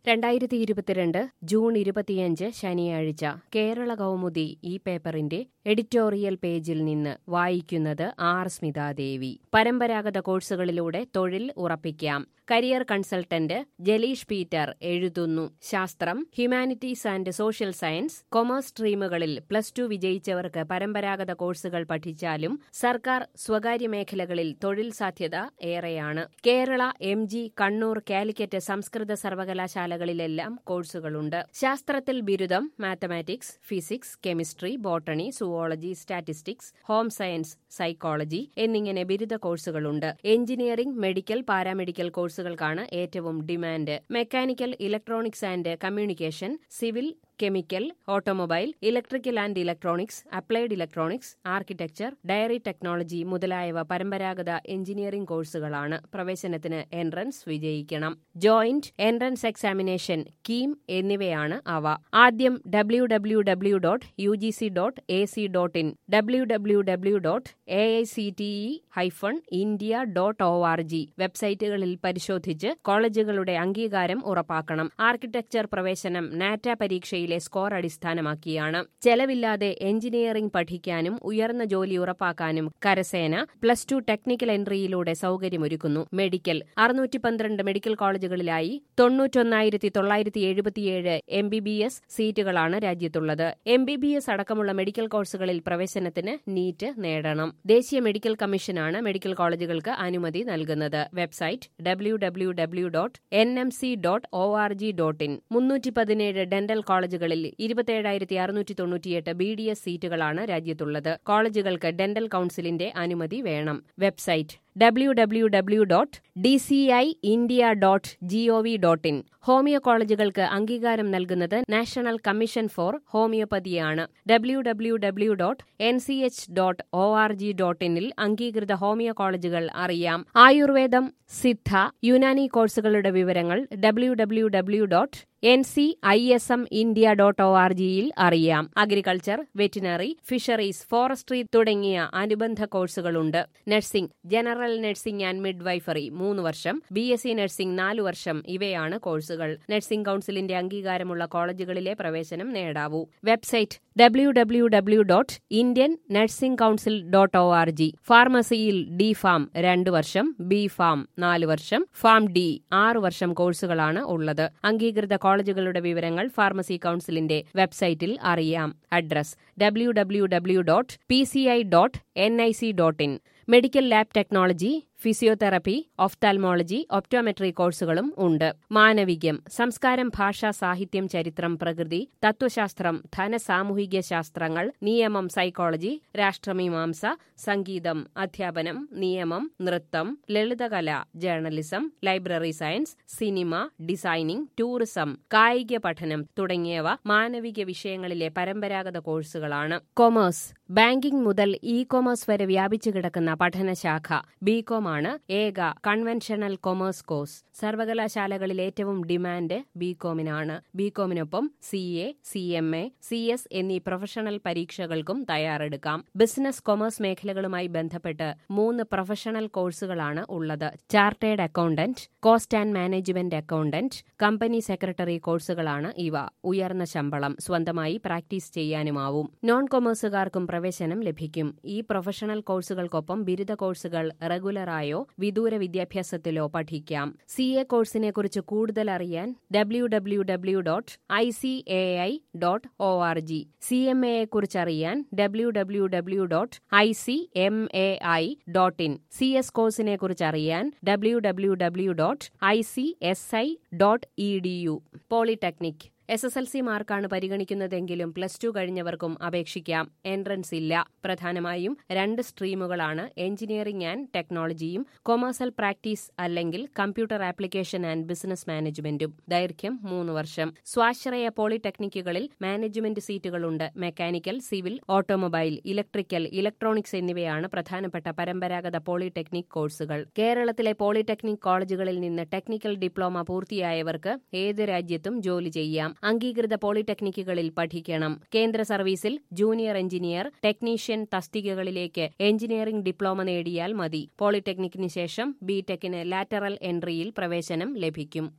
2022 June 25 ശനിയാഴ്ച കേരള കൗമുദി ഈ പേപ്പറിന്റെ എഡിറ്റോറിയൽ പേജിൽ നിന്ന് വായിക്കുന്നത് ആർ സ്മിതാദേവി. പരമ്പരാഗത കോഴ്സുകളിലൂടെ തൊഴിൽ ഉറപ്പിക്കാം. കരിയർ കൺസൾട്ടന്റ് ജലീഷ് പീറ്റർ എഴുതുന്നു. ശാസ്ത്രം, humanities and social science, commerce സ്ട്രീമുകളിൽ +2 വിജയിച്ചവർക്ക് പരമ്പരാഗത കോഴ്സുകൾ പഠിച്ചാലും സർക്കാർ സ്വകാര്യ മേഖലകളിൽ തൊഴിൽ സാധ്യത ഏറെയാണ്. കേരള, MG, കണ്ണൂർ, കാലിക്കറ്റ് സംസ്കൃത സർവകലാശാലകളിലെല്ലാം കോഴ്സുകളുണ്ട്. ശാസ്ത്രത്തിൽ ബിരുദം, mathematics, physics, chemistry, botany, zoology, statistics, home science, psychology എന്നിങ്ങനെ ബിരുദ കോഴ്സുകളുണ്ട്. എഞ്ചിനീയറിംഗ്, മെഡിക്കൽ, പാരാമെഡിക്കൽ കോഴ്സുകൾക്കാണ് ഏറ്റവും demand. Mechanical, electronics and communication, civil, chemical, automobile, electrical and electronics, applied electronics, architecture, dairy technology മുതലായവ പരമ്പരാഗത എഞ്ചിനീയറിംഗ് കോഴ്സുകളാണ്. പ്രവേശനത്തിന് എൻട്രൻസ് വിജയിക്കണം. ജോയിന്റ് എൻട്രൻസ് എക്സാമിനേഷൻ, കീം എന്നിവയാണ് അവ. ആദ്യം www.ugc.ac.in, www.aichte-india.org വെബ്സൈറ്റുകളിൽ പരിശോധിച്ച് കോളേജുകളുടെ അംഗീകാരം ഉറപ്പാക്കണം. ആർക്കിടെക്ചർ പ്രവേശനം നാറ്റ പരീക്ഷയിൽ സ്കോർ അടിസ്ഥാനമാക്കിയാണ്. ചെലവില്ലാതെ എഞ്ചിനീയറിംഗ് പഠിക്കാനും ഉയർന്ന ജോലി ഉറപ്പാക്കാനും കരസേന +2 ടെക്നിക്കൽ എൻട്രിയിലൂടെ സൗകര്യമൊരുക്കുന്നു. മെഡിക്കൽ 612 മെഡിക്കൽ കോളേജുകളിലായി 91,977 MBBS സീറ്റുകളാണ് രാജ്യത്തുള്ളത്. MBBS അടക്കമുള്ള മെഡിക്കൽ കോഴ്സുകളിൽ പ്രവേശനത്തിന് നീറ്റ് നേടണം. ദേശീയ മെഡിക്കൽ കമ്മീഷനാണ് മെഡിക്കൽ കോളേജുകൾക്ക് അനുമതി നൽകുന്നത്. Website www.nmc.org.in. 317 ഡെന്റൽ കോളേജുകളിൽ 27,698 BDS സീറ്റുകളാണ് രാജ്യത്തുള്ളത്. കോളേജുകൾക്ക് ഡെന്റൽ കൌൺസിലിന്റെ അനുമതി വേണം. Website www.dci-india.gov.in. ഹോമിയോ കോളേജുകൾക്ക് അംഗീകാരം നൽകുന്നത് നാഷണൽ കമ്മീഷൻ ഫോർ ഹോമിയോപ്പതിയാണ്. www.nch.org.in ൽ അംഗീകൃത ഹോമിയോ കോളേജുകൾ അറിയാം. ആയുർവേദം, സിദ്ധ, യുനാനി കോഴ്സുകളുടെ വിവരങ്ങൾ www.ncISMindia.org യിൽ അറിയാം. അഗ്രികൾച്ചർ, വെറ്റിനറി, ഫിഷറീസ്, ഫോറസ്ട്രി തുടങ്ങിയ അനുബന്ധ കോഴ്സുകളുണ്ട്. Nursing, general nursing and midwifery 3 വർഷം, BSc നഴ്സിംഗ് 4 വർഷം ഇവയാണ് കോഴ്സുകൾ. നഴ്സിംഗ് കൌൺസിലിന്റെ അംഗീകാരമുള്ള കോളേജുകളിലെ പ്രവേശനം നേടാവൂ. Website www.indiannursingcouncil.org. ഫാർമസിയിൽ D.Pharm 2 വർഷം, B.Pharm 4 വർഷം, Pharm D 6 വർഷം കോഴ്സുകളാണ് ഉള്ളത്. അംഗീകൃത കോളേജുകളുടെ വിവരങ്ങൾ ഫാർമസി കൌൺസിലിന്റെ വെബ്സൈറ്റിൽ അറിയാം. Address www.pci.nic.in. Medical lab technology, physiotherapy, ophthalmology, optometry കോഴ്സുകളും ഉണ്ട്. മാനവികം, സംസ്കാരം, ഭാഷ, സാഹിത്യം, ചരിത്രം, പ്രകൃതി, തത്വശാസ്ത്രം, ധനസാമൂഹിക ശാസ്ത്രങ്ങൾ, നിയമം, സൈക്കോളജി, രാഷ്ട്രമീമാംസ, സംഗീതം, അധ്യാപനം, നിയമം, നൃത്തം, ലളിതകല, journalism, library science, cinema, designing, tourism, കായിക പഠനം തുടങ്ങിയവ മാനവിക വിഷയങ്ങളിലെ പരമ്പരാഗത കോഴ്സുകളാണ്. കൊമേഴ്സ്, ബാങ്കിംഗ് മുതൽ ഇ-കൊമേഴ്സ് വരെ വ്യാപിച്ചു കിടക്കുന്ന പഠനശാഖ. ബികോം ആണ് ഏക കൺവെൻഷണൽ കൊമേഴ്സ് കോഴ്സ്. സർവകലാശാലകളിൽ ഏറ്റവും ഡിമാൻഡ് ബികോമിനാണ്. ബികോമിനൊപ്പം CA, CMA, CS എന്നീ പ്രൊഫഷണൽ പരീക്ഷകൾക്കും തയ്യാറെടുക്കാം. ബിസിനസ്, കൊമേഴ്സ് മേഖലകളുമായി ബന്ധപ്പെട്ട് 3 പ്രൊഫഷണൽ കോഴ്സുകളാണ് ഉള്ളത്. Chartered accountant, cost and management accountant, company secretary കോഴ്സുകളാണ് ഇവ. ഉയർന്ന ശമ്പളം, സ്വന്തമായി പ്രാക്ടീസ് ചെയ്യാനുമാവും. നോൺ കൊമേഴ്സുകാർക്കും പ്രവേശനം ലഭിക്കും. ഈ പ്രൊഫഷണൽ കോഴ്സുകൾക്കൊപ്പം ബിരുദ കോഴ്സുകൾ റെഗുലറായോ വിദൂര വിദ്യാഭ്യാസത്തിലോ പഠിക്കാം. CA കോഴ്സിനെ കുറിച്ച് കൂടുതൽ അറിയാൻ www.icai.org. CMA കുറിച്ചറിയാൻ www.icmai.in. CS കോഴ്സിനെ കുറിച്ചറിയാൻ www.icsi.edu. പോളിടെക്നിക്, SSLC മാർക്കാണ് പരിഗണിക്കുന്നതെങ്കിലും +2 കഴിഞ്ഞവർക്കും അപേക്ഷിക്കാം. എൻട്രൻസ് ഇല്ല. പ്രധാനമായും 2 സ്ട്രീമുകളാണ്, എഞ്ചിനീയറിംഗ് ആൻഡ് ടെക്നോളജിയും കൊമേഴ്സൽ പ്രാക്ടീസ് അല്ലെങ്കിൽ കമ്പ്യൂട്ടർ ആപ്ലിക്കേഷൻ ആൻഡ് ബിസിനസ് മാനേജ്മെന്റും. ദൈർഘ്യം 3 വർഷം. സ്വാശ്രയ പോളിടെക്നിക്കുകളിൽ മാനേജ്മെന്റ് സീറ്റുകളുണ്ട്. Mechanical, civil, automobile, electrical, electronics എന്നിവയാണ് പ്രധാനപ്പെട്ട പരമ്പരാഗത പോളിടെക്നിക് കോഴ്സുകൾ. കേരളത്തിലെ പോളിടെക്നിക് കോളേജുകളിൽ നിന്ന് ടെക്നിക്കൽ ഡിപ്ലോമ പൂർത്തിയായവർക്ക് ഏത് രാജ്യത്തും ജോലി ചെയ്യാം. അംഗീകൃത പോളിടെക്നിക്കുകളിൽ പഠിക്കണം. കേന്ദ്ര സർവീസിൽ ജൂനിയർ എഞ്ചിനീയർ, ടെക്നീഷ്യൻ തസ്തികകളിലേക്ക് എഞ്ചിനീയറിംഗ് ഡിപ്ലോമ നേടിയാൽ മതി. പോളിടെക്നിക്കിന് ശേഷം BTechന് ലാറ്ററൽ എൻട്രിയിൽ പ്രവേശനം ലഭിക്കും.